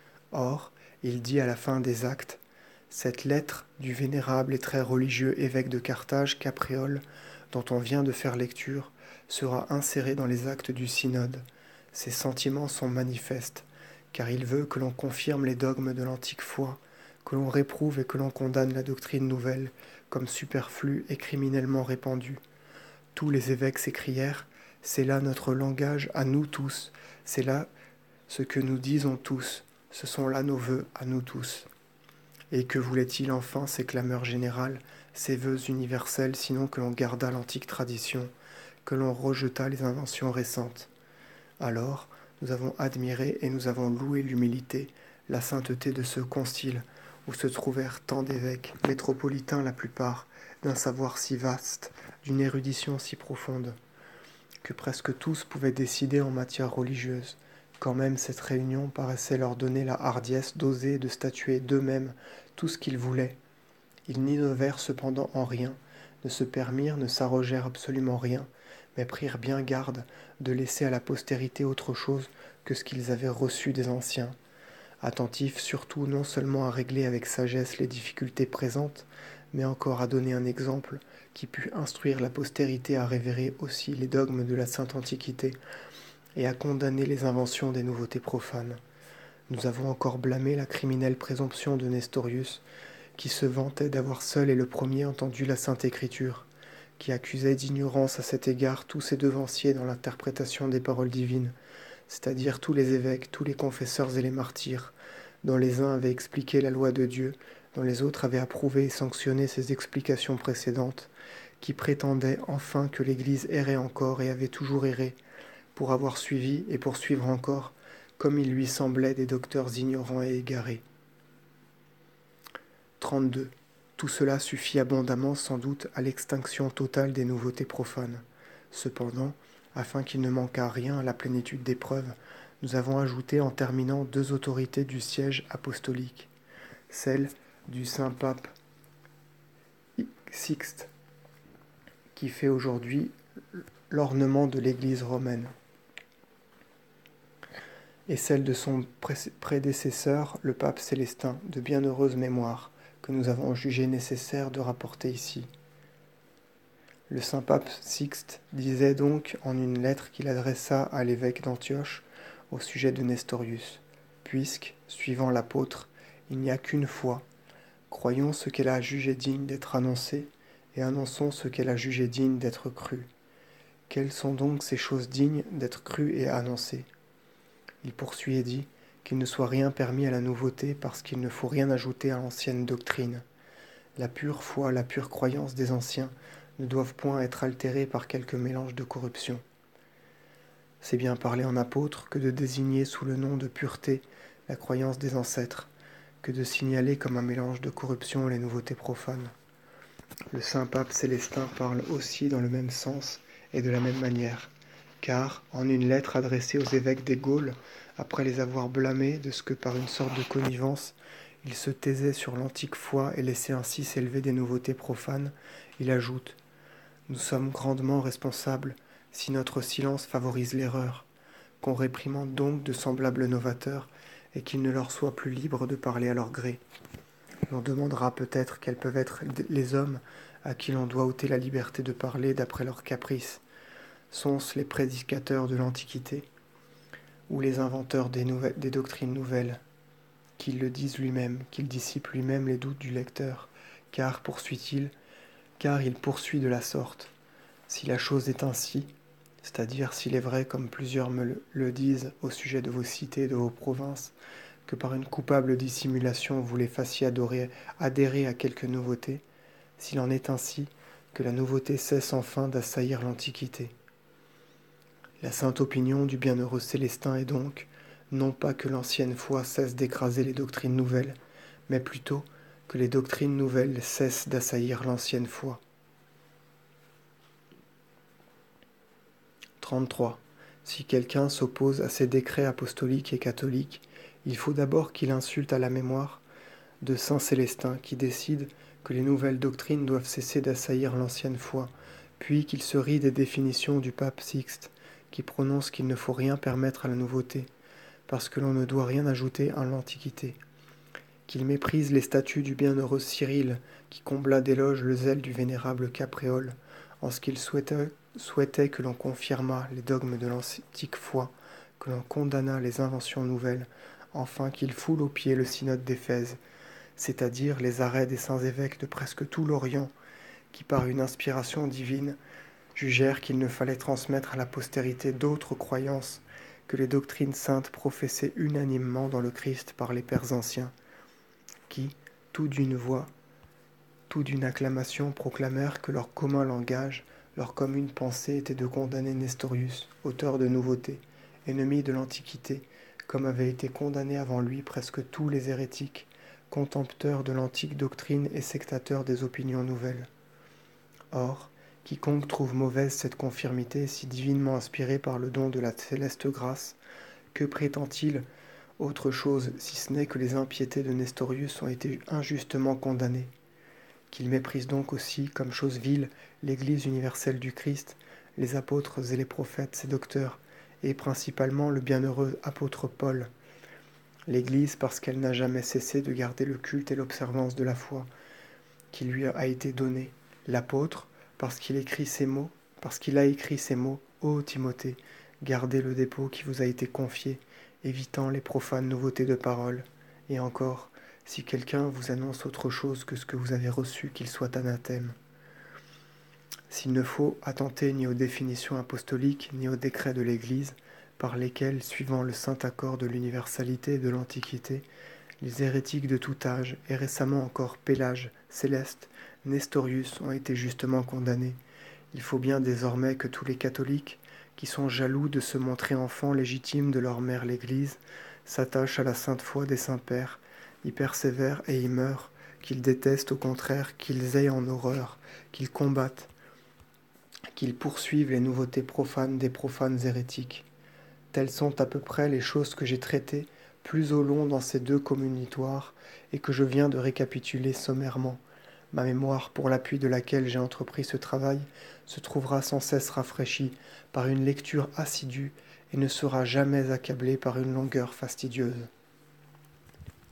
Or, il dit à la fin des actes, cette lettre du vénérable et très religieux évêque de Carthage, Capréol, dont on vient de faire lecture, sera insérée dans les actes du synode. Ses sentiments sont manifestes, car il veut que l'on confirme les dogmes de l'antique foi, que l'on réprouve et que l'on condamne la doctrine nouvelle comme superflue et criminellement répandue. Tous les évêques s'écrièrent, c'est là notre langage à nous tous, c'est là ce que nous disons tous, ce sont là nos vœux à nous tous. Et que voulait-il enfin ces clameurs générales, ces vœux universels, sinon que l'on gardât l'antique tradition, que l'on rejetât les inventions récentes. Alors, nous avons admiré et nous avons loué l'humilité, la sainteté de ce concile, où se trouvèrent tant d'évêques, métropolitains la plupart, d'un savoir si vaste, d'une érudition si profonde, que presque tous pouvaient décider en matière religieuse, quand même cette réunion paraissait leur donner la hardiesse d'oser et de statuer d'eux-mêmes tout ce qu'ils voulaient. Ils n'innovèrent cependant en rien, ne se permirent, ne s'arrogèrent absolument rien, mais prirent bien garde de laisser à la postérité autre chose que ce qu'ils avaient reçu des anciens, attentifs surtout non seulement à régler avec sagesse les difficultés présentes, mais encore à donner un exemple qui pût instruire la postérité à révérer aussi les dogmes de la sainte Antiquité et à condamner les inventions des nouveautés profanes. Nous avons encore blâmé la criminelle présomption de Nestorius, qui se vantait d'avoir seul et le premier entendu la Sainte Écriture, qui accusait d'ignorance à cet égard tous ses devanciers dans l'interprétation des paroles divines, c'est-à-dire tous les évêques, tous les confesseurs et les martyrs, dont les uns avaient expliqué la loi de Dieu, dont les autres avaient approuvé et sanctionné ses explications précédentes, qui prétendaient enfin que l'Église errait encore et avait toujours erré, pour avoir suivi et pour suivre encore, comme il lui semblait des docteurs ignorants et égarés. trente-deux. Tout cela suffit abondamment sans doute à l'extinction totale des nouveautés profanes. Cependant, afin qu'il ne manquât rien à la plénitude des preuves, nous avons ajouté en terminant deux autorités du siège apostolique, celle du Saint-Pape Sixte, qui fait aujourd'hui l'ornement de l'Église romaine, et celle de son prédécesseur, le pape Célestin, de bienheureuse mémoire, que nous avons jugé nécessaire de rapporter ici. Le saint pape Sixte disait donc en une lettre qu'il adressa à l'évêque d'Antioche au sujet de Nestorius, puisque, suivant l'apôtre, il n'y a qu'une foi, croyons ce qu'elle a jugé digne d'être annoncé, et annonçons ce qu'elle a jugé digne d'être cru. Quelles sont donc ces choses dignes d'être crues et annoncées ? Il poursuit et dit qu'il ne soit rien permis à la nouveauté parce qu'il ne faut rien ajouter à l'ancienne doctrine. La pure foi, la pure croyance des anciens ne doivent point être altérées par quelque mélange de corruption. C'est bien parler en apôtre que de désigner sous le nom de pureté la croyance des ancêtres, que de signaler comme un mélange de corruption les nouveautés profanes. Le saint pape Célestin parle aussi dans le même sens et de la même manière, car, en une lettre adressée aux évêques des Gaules, après les avoir blâmés de ce que par une sorte de connivence, ils se taisaient sur l'antique foi et laissaient ainsi s'élever des nouveautés profanes, il ajoute « Nous sommes grandement responsables si notre silence favorise l'erreur, qu'on réprimande donc de semblables novateurs et qu'il ne leur soit plus libre de parler à leur gré. L'on demandera peut-être quels peuvent être les hommes à qui l'on doit ôter la liberté de parler d'après leurs caprices. Sont-ce les prédicateurs de l'Antiquité ou les inventeurs des, nouvelles, des doctrines nouvelles, qu'ils le disent lui-même, qu'il dissipe lui-même les doutes du lecteur, car, poursuit-il, car il poursuit de la sorte. Si la chose est ainsi, c'est-à-dire s'il est vrai, comme plusieurs me le, le disent au sujet de vos cités et de vos provinces, que par une coupable dissimulation vous les fassiez adorer, adhérer à quelque nouveauté, s'il en est ainsi, que la nouveauté cesse enfin d'assaillir l'Antiquité. La sainte opinion du bienheureux Célestin est donc, non pas que l'ancienne foi cesse d'écraser les doctrines nouvelles, mais plutôt que les doctrines nouvelles cessent d'assaillir l'ancienne foi. trente-trois. Si quelqu'un s'oppose à ces décrets apostoliques et catholiques, il faut d'abord qu'il insulte à la mémoire de saint Célestin qui décide que les nouvelles doctrines doivent cesser d'assaillir l'ancienne foi, puis qu'il se rit des définitions du pape Sixte, qui prononce qu'il ne faut rien permettre à la nouveauté, parce que l'on ne doit rien ajouter à l'Antiquité, qu'il méprise les statuts du bienheureux Cyril, qui combla d'éloges le zèle du vénérable Capréole, en ce qu'il souhaitait, souhaitait que l'on confirmât les dogmes de l'antique foi, que l'on condamnât les inventions nouvelles, enfin qu'il foule aux pieds le synode d'Éphèse, c'est-à-dire les arrêts des saints évêques de presque tout l'Orient, qui par une inspiration divine jugèrent qu'il ne fallait transmettre à la postérité d'autres croyances que les doctrines saintes professées unanimement dans le Christ par les pères anciens, qui, tout d'une voix, tout d'une acclamation, proclamèrent que leur commun langage, leur commune pensée était de condamner Nestorius, auteur de nouveautés, ennemi de l'Antiquité, comme avaient été condamnés avant lui presque tous les hérétiques, contempteurs de l'antique doctrine et sectateurs des opinions nouvelles. Or, quiconque trouve mauvaise cette confirmité si divinement inspirée par le don de la céleste grâce, que prétend-il autre chose si ce n'est que les impiétés de Nestorius ont été injustement condamnées, qu'il méprise donc aussi comme chose vile l'Église universelle du Christ, les apôtres et les prophètes, ses docteurs, et principalement le bienheureux apôtre Paul. L'Église parce qu'elle n'a jamais cessé de garder le culte et l'observance de la foi qui lui a été donnée. L'apôtre parce qu'il écrit ces mots, parce qu'il a écrit ces mots, ô Timothée, gardez le dépôt qui vous a été confié, évitant les profanes nouveautés de parole. Et encore, si quelqu'un vous annonce autre chose que ce que vous avez reçu, qu'il soit anathème. S'il ne faut attenter ni aux définitions apostoliques, ni aux décrets de l'Église, par lesquels, suivant le saint accord de l'universalité et de l'Antiquité, les hérétiques de tout âge, et récemment encore Pélage, Céleste, Nestorius ont été justement condamnés. Il faut bien désormais que tous les catholiques, qui sont jaloux de se montrer enfants légitimes de leur mère l'Église, s'attachent à la sainte foi des saints pères, y persévèrent et y meurent, qu'ils détestent au contraire, qu'ils aient en horreur, qu'ils combattent, qu'ils poursuivent les nouveautés profanes des profanes hérétiques. Telles sont à peu près les choses que j'ai traitées plus au long dans ces deux communitoires et que je viens de récapituler sommairement. Ma mémoire, pour l'appui de laquelle j'ai entrepris ce travail, se trouvera sans cesse rafraîchie par une lecture assidue et ne sera jamais accablée par une longueur fastidieuse.